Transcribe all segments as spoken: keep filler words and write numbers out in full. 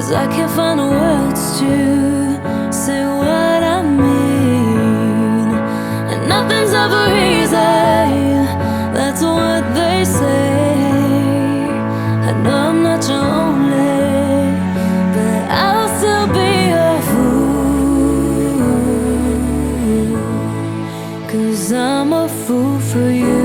I can't find the words to say what I mean. And nothing's ever easy, that's what they say. I know I'm not your only, but I'll still be a fool, 'cause I'm a fool for you.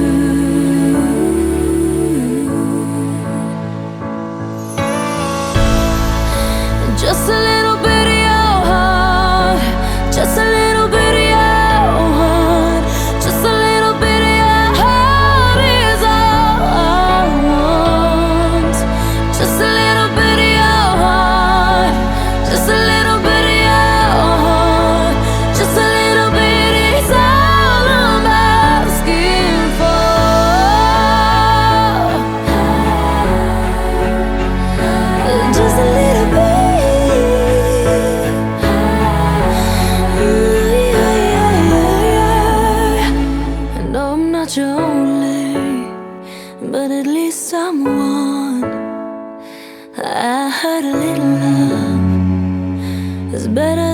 Just a little bit of your heart, just a little bit of your heart, just a little bit of your heart is all I want. Just a little bit of your heart, just a little bit of your heart, just a little bit is all I'm asking for. Just a little bit. Not your only, but at least I'm one. I heard a little love is better